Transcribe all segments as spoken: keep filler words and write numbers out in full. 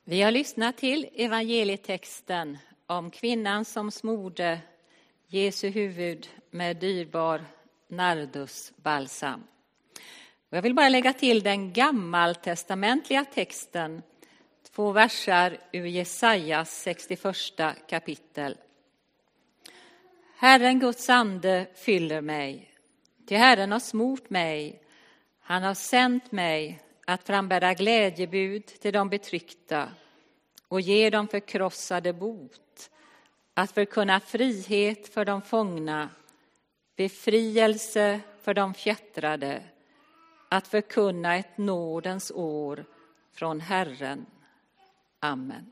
Vi har lyssnat till evangelietexten om kvinnan som smorde Jesu huvud med dyrbar nardusbalsam. Och jag vill bara lägga till den gammaltestamentliga texten, två versar ur Jesajas sextioförsta kapitel. Herren Guds ande fyller mig, till Herren har smort mig. Han har sänt mig att frambära glädjebud till de betryckta och ge dem förkrossade bot, att förkunna frihet för de fångna, befrielse för de fjättrade, att förkunna ett nådens år från Herren. Amen.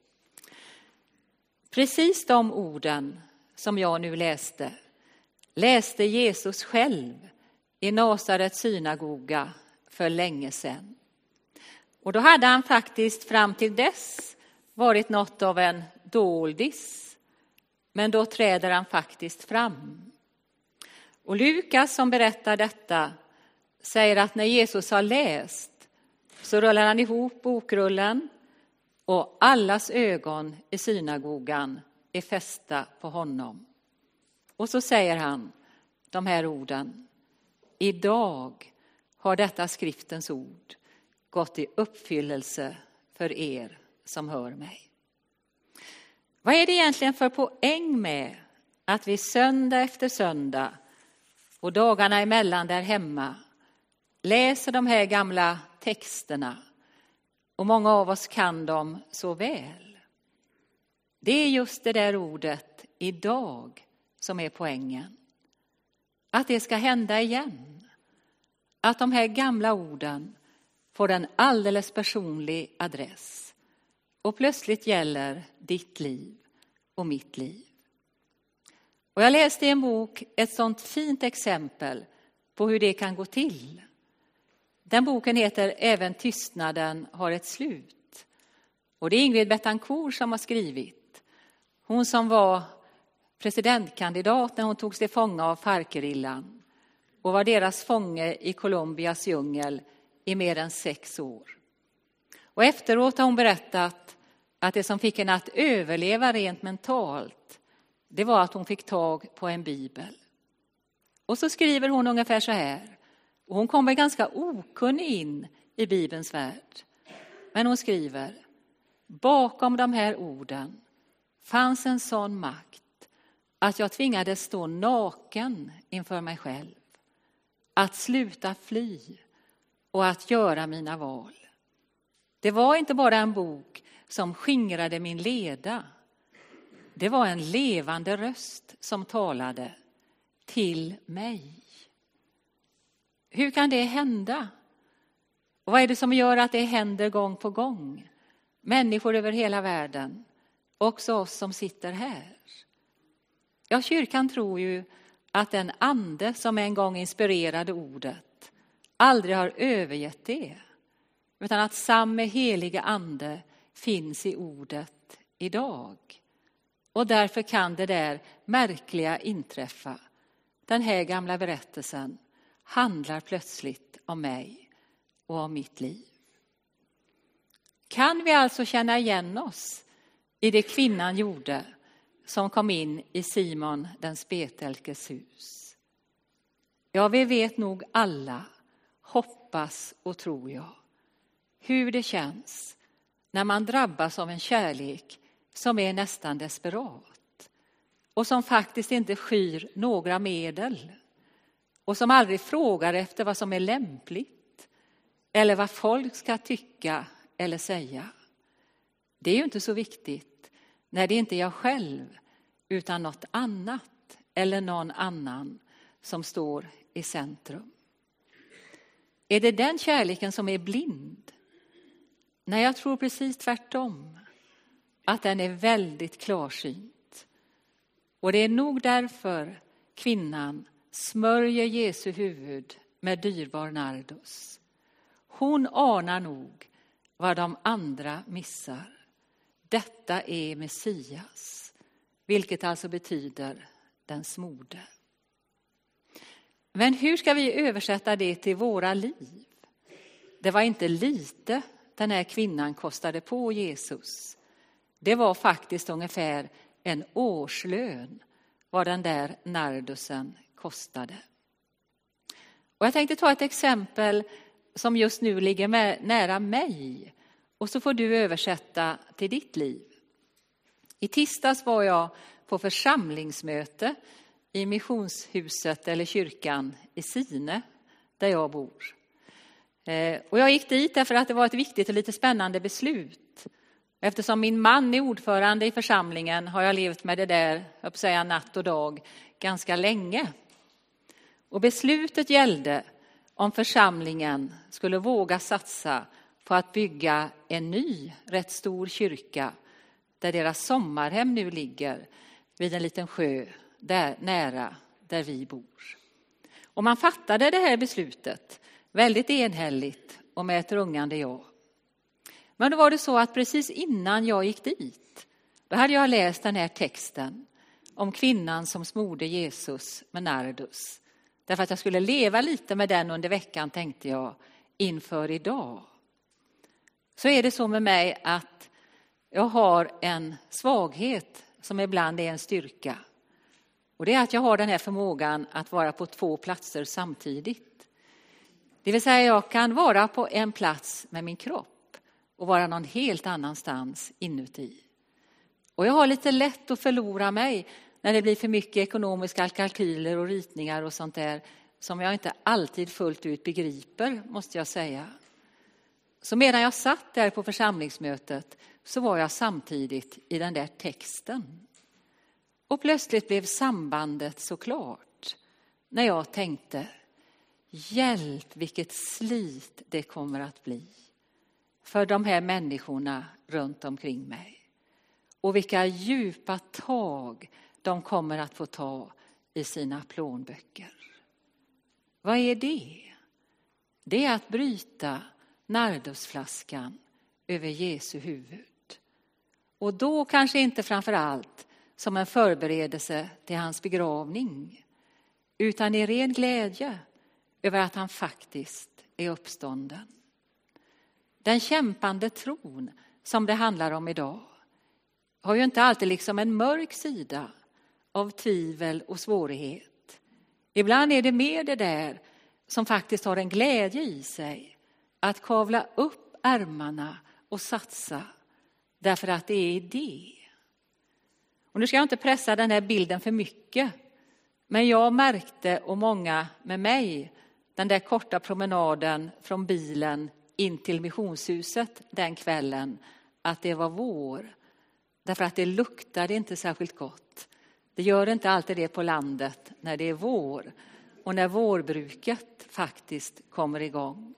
Precis de orden som jag nu läste, läste Jesus själv i Nasarets synagoga för länge sedan. Och då hade han faktiskt fram till dess varit något av en doldis. Men då träder han faktiskt fram. Och Lukas som berättar detta säger att när Jesus har läst så rullar han ihop bokrullen och allas ögon i synagogan är fästa på honom. Och så säger han de här orden: idag har detta skriftens ord gått i uppfyllelse för er som hör mig. Vad är det egentligen för poäng med att vi söndag efter söndag och dagarna emellan där hemma läser de här gamla texterna, och många av oss kan dem så väl? Det är just det där ordet idag som är poängen. Att det ska hända igen. Att de här gamla orden får en alldeles personlig adress och plötsligt gäller ditt liv och mitt liv. Och jag läste i en bok ett sånt fint exempel på hur det kan gå till. Den boken heter Även tystnaden har ett slut. Och det är Ingrid Betancourt som har skrivit. Hon som var presidentkandidat när hon togs till fånga av FARC-gerillan och var deras fånge i Colombias djungel i mer än sex år. Och efteråt har hon berättat att det som fick henne att överleva rent mentalt, det var att hon fick tag på en bibel. Och så skriver hon ungefär så här. Och hon kommer ganska okunnig in i Bibelns värld. Men hon skriver: bakom de här orden fanns en sån makt att jag tvingades stå naken inför mig själv. Att sluta fly och att göra mina val. Det var inte bara en bok som skingrade min leda. Det var en levande röst som talade till mig. Hur kan det hända? Och vad är det som gör att det händer gång på gång? Människor över hela världen, också oss som sitter här. Ja, kyrkan tror ju att den ande som en gång inspirerade ordet aldrig har övergett det. Utan att samma heliga ande finns i ordet idag. Och därför kan det där märkliga inträffa. Den här gamla berättelsen handlar plötsligt om mig och om mitt liv. Kan vi alltså känna igen oss i det kvinnan gjorde som kom in i Simon den spetälkes hus? Ja, vi vet nog alla, hoppas och tror jag, hur det känns när man drabbas av en kärlek som är nästan desperat och som faktiskt inte skyr några medel och som aldrig frågar efter vad som är lämpligt eller vad folk ska tycka eller säga. Det är ju inte så viktigt när det inte är jag själv utan något annat eller någon annan som står i centrum. Är det den kärleken som är blind? Nej, jag tror precis tvärtom. Att den är väldigt klarsynt. Och det är nog därför kvinnan smörjer Jesu huvud med dyrbar nardus. Hon anar nog vad de andra missar. Detta är Messias, vilket alltså betyder den smorde. Men hur ska vi översätta det till våra liv? Det var inte lite den här kvinnan kostade på Jesus, det var faktiskt ungefär en årslön vad den där nardusen kostade. Och jag tänkte ta ett exempel som just nu ligger med, nära mig. Och så får du översätta till ditt liv. I tisdags var jag på församlingsmöte i missionshuset eller kyrkan i Sine, där jag bor. Och jag gick dit därför att det var ett viktigt och lite spännande beslut. Eftersom min man är ordförande i församlingen har jag levt med det där, jag får säga natt och dag, ganska länge. Och beslutet gällde om församlingen skulle våga satsa på att bygga en ny, rätt stor kyrka där deras sommarhem nu ligger vid en liten sjö där, nära där vi bor. Och man fattade det här beslutet väldigt enhälligt och med ett rungande ja. Men då var det så att precis innan jag gick dit, då hade jag läst den här texten om kvinnan som smorde Jesus med nardus. Därför att jag skulle leva lite med den under veckan, tänkte jag, inför idag. Så är det så med mig att jag har en svaghet som ibland är en styrka. Och det är att jag har den här förmågan att vara på två platser samtidigt. Det vill säga jag kan vara på en plats med min kropp och vara någon helt annanstans inuti. Och jag har lite lätt att förlora mig när det blir för mycket ekonomiska kalkyler och ritningar och sånt där som jag inte alltid fullt ut begriper, måste jag säga. Så medan jag satt där på församlingsmötet så var jag samtidigt i den där texten. Och plötsligt blev sambandet så klart när jag tänkte, hjälp vilket slit det kommer att bli för de här människorna runt omkring mig. Och vilka djupa tag de kommer att få ta i sina plånböcker. Vad är det? Det är att bryta nardusflaskan över Jesu huvud. Och då kanske inte framför allt som en förberedelse till hans begravning, utan i ren glädje över att han faktiskt är uppstånden. Den kämpande tron som det handlar om idag har ju inte alltid liksom en mörk sida av tvivel och svårighet. Ibland är det mer det där som faktiskt har en glädje i sig. Att kavla upp ärmarna och satsa därför att det är det. Och nu ska jag inte pressa den här bilden för mycket. Men jag märkte, och många med mig, den där korta promenaden från bilen in till missionshuset den kvällen, att det var vår. Därför att det luktade inte särskilt gott. Det gör inte alltid det på landet när det är vår. Och när vårbruket faktiskt kommer igång.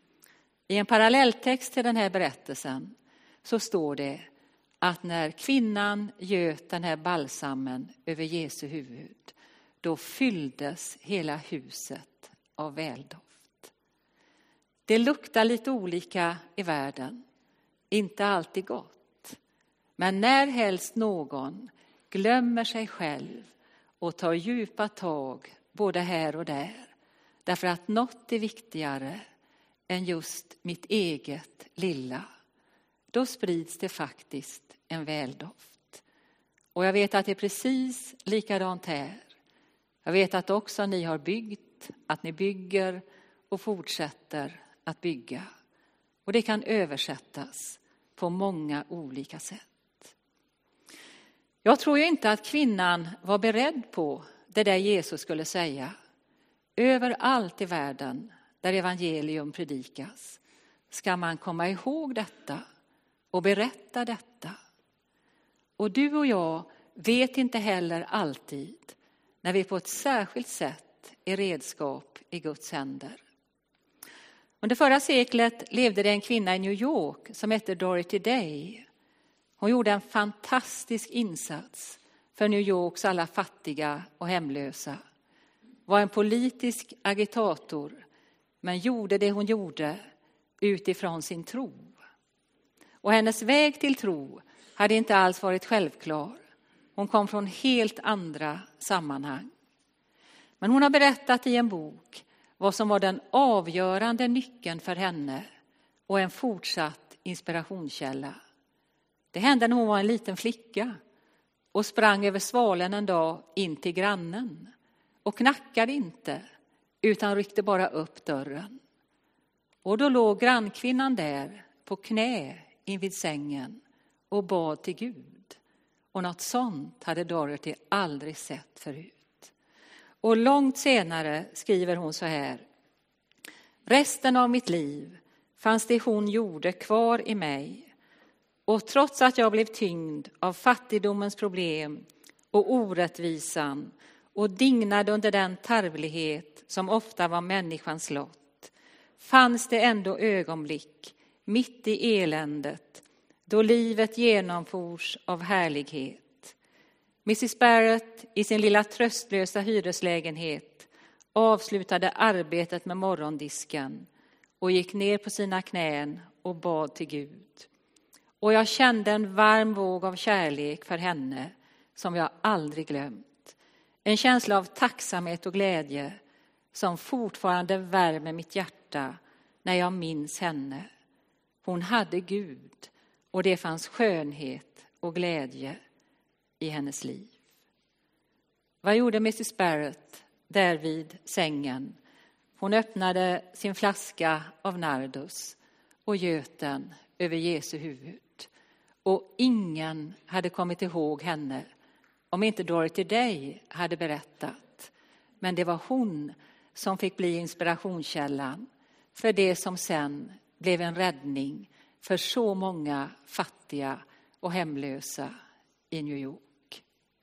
I en parallelltext till den här berättelsen så står det att när kvinnan göt den här balsamen över Jesu huvud, då fylldes hela huset av väldoft. Det luktar lite olika i världen, inte alltid gott. Men när helst någon glömmer sig själv och tar djupa tag både här och där, därför att något är viktigare än just mitt eget lilla, då sprids det faktiskt en väldoft. Och jag vet att det är precis likadant här. Jag vet att också ni har byggt, att ni bygger och fortsätter att bygga. Och det kan översättas på många olika sätt. Jag tror ju inte att kvinnan var beredd på det där Jesus skulle säga. Överallt i världen där evangelium predikas ska man komma ihåg detta och berätta detta. Och du och jag vet inte heller alltid när vi på ett särskilt sätt är redskap i Guds händer. Under förra seklet levde det en kvinna i New York som hette Dorothy Day. Hon gjorde en fantastisk insats för New Yorks alla fattiga och hemlösa. Var en politisk agitator, men gjorde det hon gjorde utifrån sin tro. Och hennes väg till tro hade inte alls varit självklar. Hon kom från helt andra sammanhang. Men hon har berättat i en bok vad som var den avgörande nyckeln för henne och en fortsatt inspirationskälla. Det hände när hon var en liten flicka och sprang över svalen en dag in till grannen och knackade inte utan ryckte bara upp dörren. Och då låg grannkvinnan där på knä invid sängen och bad till Gud. Och något sånt hade Dorothy aldrig sett förut. Och långt senare skriver hon så här: resten av mitt liv fanns det hon gjorde kvar i mig. Och trots att jag blev tyngd av fattigdomens problem och orättvisan och dignade under den tarvlighet som ofta var människans lott, fanns det ändå ögonblick mitt i eländet då livet genomfors av härlighet. missis Barrett i sin lilla tröstlösa hyreslägenhet avslutade arbetet med morgondisken och gick ner på sina knän och bad till Gud. Och jag kände en varm våg av kärlek för henne som jag aldrig glömt. En känsla av tacksamhet och glädje som fortfarande värmer mitt hjärta när jag minns henne. Hon hade Gud och det fanns skönhet och glädje i hennes liv. Vad gjorde missis Barrett där vid sängen? Hon öppnade sin flaska av nardus och göt den över Jesu huvud. Och ingen hade kommit ihåg henne om inte Dorothy Day hade berättat. Men det var hon som fick bli inspirationskällan för det som sen blev en räddning för så många fattiga och hemlösa i New York.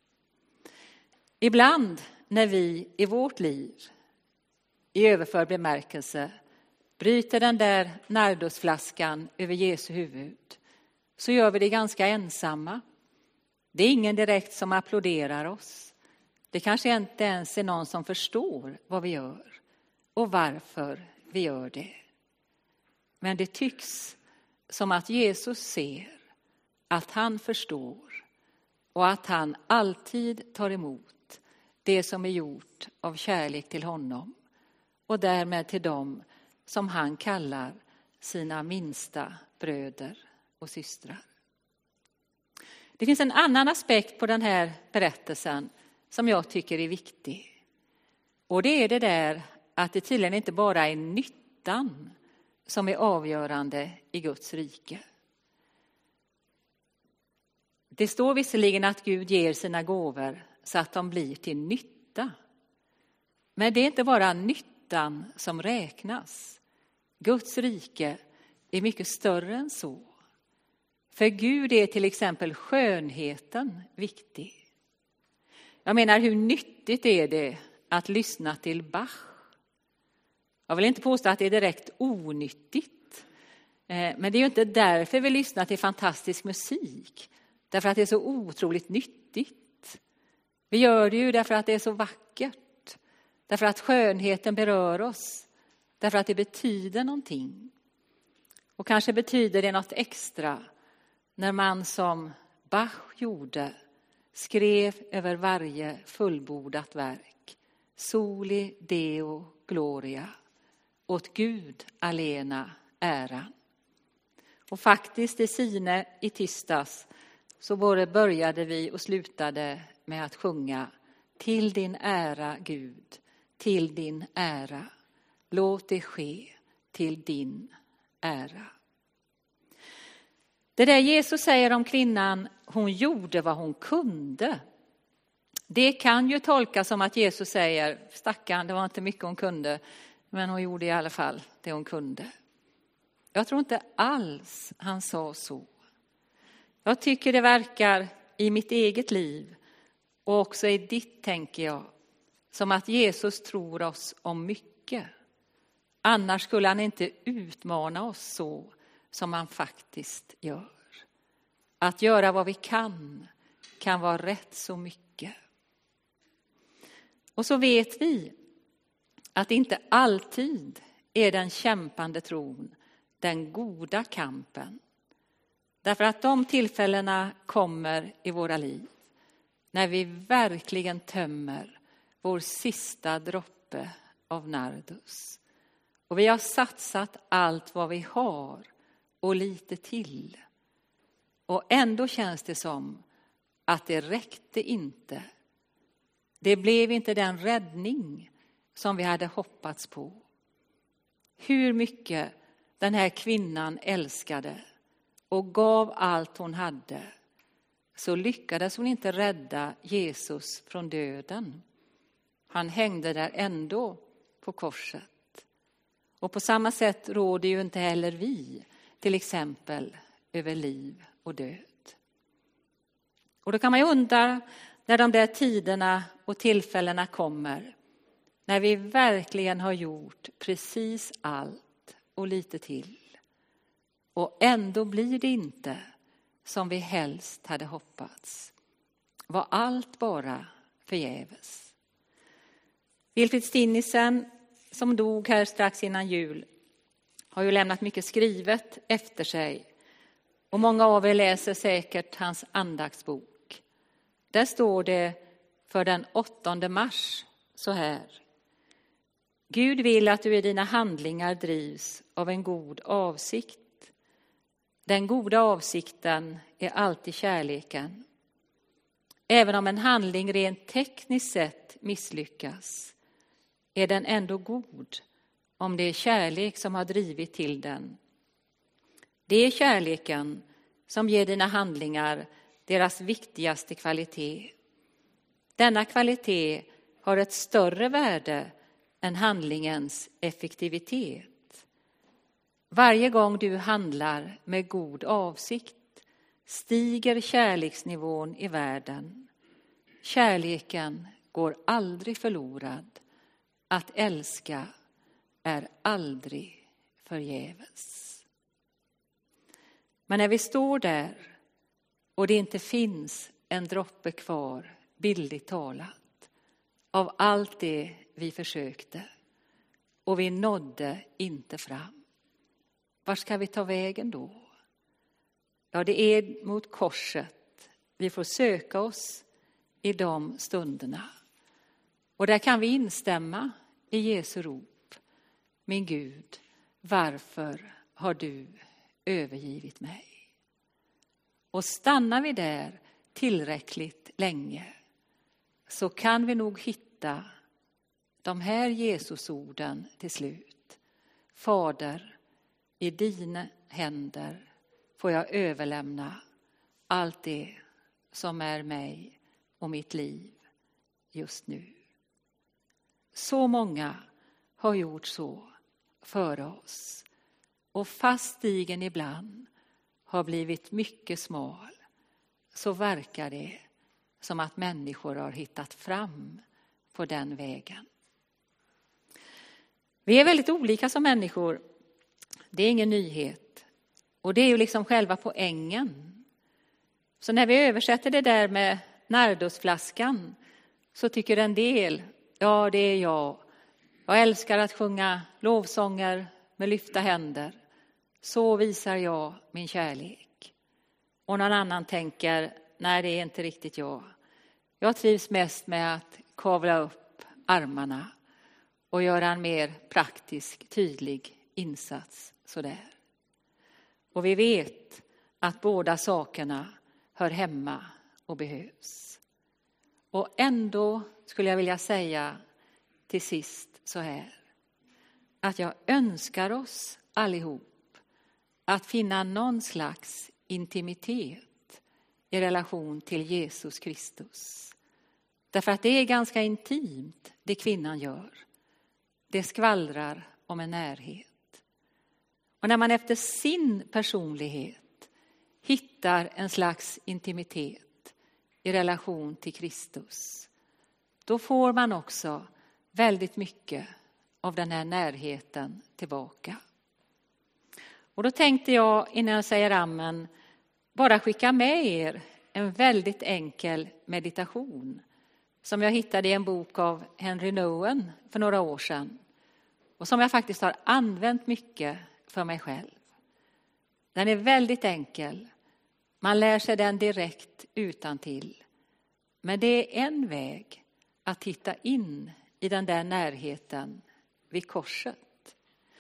Ibland när vi i vårt liv i överförd bemärkelse bryter den där nardusflaskan över Jesu huvud, så gör vi det ganska ensamma. Det är ingen direkt som applåderar oss. Det kanske inte ens är någon som förstår vad vi gör och varför vi gör det. Men det tycks som att Jesus ser att han förstår och att han alltid tar emot det som är gjort av kärlek till honom och därmed till dem som han kallar sina minsta bröder och systrar. Det finns en annan aspekt på den här berättelsen som jag tycker är viktig. Och det är det där att det tydligen inte bara är nyttan som är avgörande i Guds rike. Det står visserligen att Gud ger sina gåvor så att de blir till nytta. Men det är inte bara nyttan som räknas. Guds rike är mycket större än så. För Gud är till exempel skönheten viktig. Jag menar, hur nyttigt är det att lyssna till Bach? Jag vill inte påstå att det är direkt onyttigt. Men det är ju inte därför vi lyssnar till fantastisk musik. Därför att det är så otroligt nyttigt. Vi gör det ju därför att det är så vackert. Därför att skönheten berör oss. Därför att det betyder någonting. Och kanske betyder det något extra när man som Bach gjorde skrev över varje fullbordat verk. Soli Deo Gloria. Åt Gud alena äran. Och faktiskt i Sine i tisdags så både började vi och slutade med att sjunga till din ära Gud, till din ära. Låt det ske till din ära. Det där Jesus säger om kvinnan, hon gjorde vad hon kunde. Det kan ju tolkas som att Jesus säger, stackarn, det var inte mycket hon kunde, men hon gjorde i alla fall det hon kunde. Jag tror inte alls han sa så. Jag tycker det verkar i mitt eget liv och också i ditt, tänker jag, som att Jesus tror oss om mycket. Annars skulle han inte utmana oss så som han faktiskt gör. Att göra vad vi kan kan vara rätt så mycket. Och så vet vi att inte alltid är den kämpande tron den goda kampen. Därför att de tillfällena kommer i våra liv när vi verkligen tömmer vår sista droppe av nardus. Och vi har satsat allt vad vi har och lite till. Och ändå känns det som att det räckte inte. Det blev inte den räddning som vi hade hoppats på. Hur mycket den här kvinnan älskade och gav allt hon hade, så lyckades hon inte rädda Jesus från döden. Han hängde där ändå på korset. Och på samma sätt råder ju inte heller vi, till exempel, över liv och död. Och då kan man ju undra när de där tiderna och tillfällena kommer, när vi verkligen har gjort precis allt och lite till. Och ändå blir det inte som vi helst hade hoppats. Var allt bara förgäves. Wilfrid Stinnesen, som dog här strax innan jul, har ju lämnat mycket skrivet efter sig. Och många av er läser säkert hans andaktsbok. Där står det för den åttonde mars så här. Gud vill att du i dina handlingar drivs av en god avsikt. Den goda avsikten är alltid kärleken. Även om en handling rent tekniskt sett misslyckas, är den ändå god om det är kärlek som har drivit till den. Det är kärleken som ger dina handlingar deras viktigaste kvalitet. Denna kvalitet har ett större värde än handlingens effektivitet. Varje gång du handlar med god avsikt stiger kärleksnivån i världen. Kärleken går aldrig förlorad. Att älska är aldrig förgäves. Men när vi står där och det inte finns en droppe kvar, bildligt talat, av allt det vi försökte och vi nådde inte fram. Var ska vi ta vägen då? Ja, det är mot korset vi får söka oss i de stunderna. Och där kan vi instämma i Jesu rop. Min Gud, varför har du övergivit mig? Och stannar vi där tillräckligt länge så kan vi nog hitta de här Jesusorden till slut. Fader, i dina händer får jag överlämna allt det som är mig och mitt liv just nu. Så många har gjort så före oss. Och fast stigen ibland har blivit mycket smal, så verkar det som att människor har hittat fram på den vägen. Vi är väldigt olika som människor. Det är ingen nyhet. Och det är ju liksom själva poängen. Så när vi översätter det där med nardusflaskan så tycker en del, ja det är jag. Jag älskar att sjunga lovsånger med lyfta händer. Så visar jag min kärlek. Och någon annan tänker, nej det är inte riktigt jag. Jag trivs mest med att kavla upp armarna och göra en mer praktisk, tydlig insats sådär. Och vi vet att båda sakerna hör hemma och behövs. Och ändå skulle jag vilja säga till sist så här. Att jag önskar oss allihop att finna någon slags intimitet i relation till Jesus Kristus. Därför att det är ganska intimt det kvinnan gör. Det skvallrar om en närhet. Och när man efter sin personlighet hittar en slags intimitet i relation till Kristus, då får man också väldigt mycket av den här närheten tillbaka. Och då tänkte jag innan jag säger amen bara skicka med er en väldigt enkel meditation som jag hittade i en bok av Henry Nouwen för några år sedan och som jag faktiskt har använt mycket för mig själv. Den är väldigt enkel. Man lär sig den direkt utantill. Men det är en väg att titta in i den där närheten vid korset.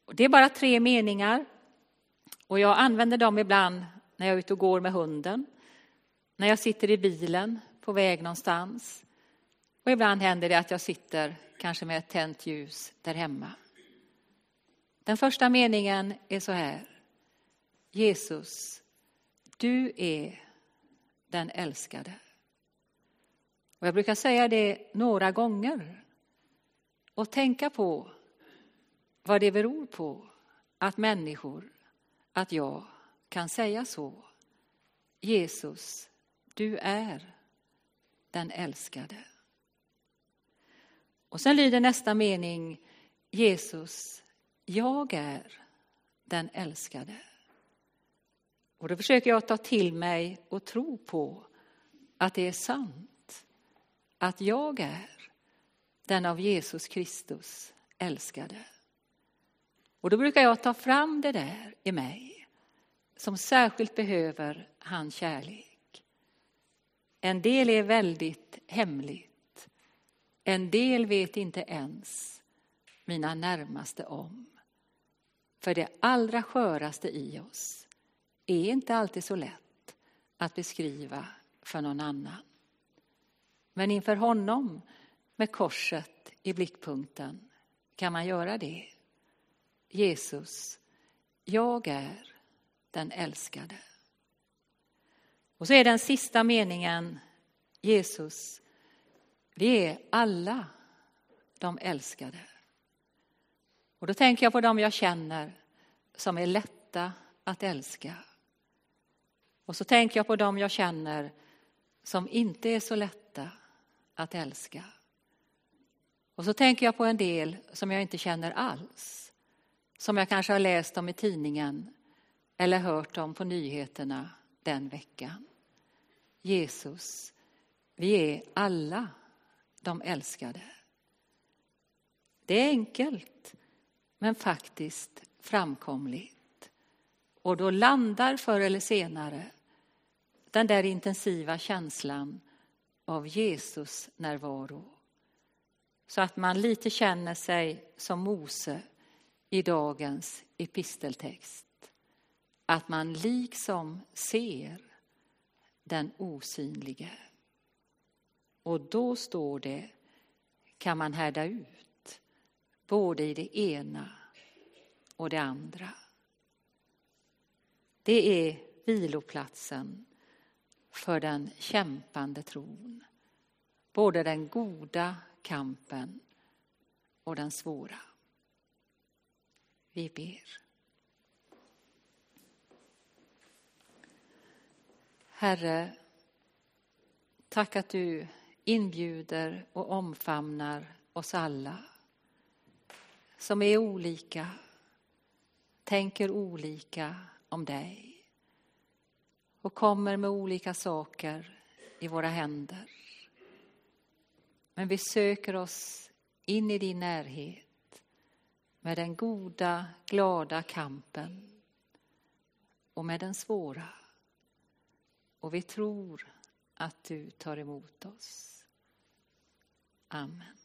Och det är bara tre meningar och jag använder dem ibland när jag är ute och går med hunden, när jag sitter i bilen på väg någonstans och ibland händer det att jag sitter kanske med ett tänt ljus där hemma. Den första meningen är så här: Jesus, du är den älskade. Och jag brukar säga det några gånger och tänka på vad det beror på att människor, att jag kan säga så. Jesus, du är den älskade. Och sen lyder nästa mening: Jesus, jag är den älskade. Och då försöker jag ta till mig och tro på att det är sant. Att jag är den av Jesus Kristus älskade. Och då brukar jag ta fram det där i mig som särskilt behöver hans kärlek. En del är väldigt hemligt. En del vet inte ens mina närmaste om. För det allra sköraste i oss är inte alltid så lätt att beskriva för någon annan. Men inför honom med korset i blickpunkten kan man göra det. Jesus, jag är den älskade. Och så är den sista meningen: Jesus, vi är alla de älskade. Och då tänker jag på dem jag känner som är lätta att älska. Och så tänker jag på dem jag känner som inte är så lätta att älska. Och så tänker jag på en del som jag inte känner alls. Som jag kanske har läst om i tidningen eller hört om på nyheterna den veckan. Jesus, vi är alla de älskade. Det är enkelt men faktiskt framkomligt. Och då landar förr eller senare den där intensiva känslan av Jesus närvaro. Så att man lite känner sig som Mose i dagens episteltext. Att man liksom ser den osynlige. Och då står det, kan man härda ut både i det ena och det andra. Det är viloplatsen för den kämpande tron. Både den goda kampen och den svåra. Vi ber. Herre, tack att du inbjuder och omfamnar oss alla som är olika, tänker olika om dig och kommer med olika saker i våra händer. Men vi söker oss in i din närhet med den goda, glada kampen och med den svåra. Och vi tror att du tar emot oss. Amen.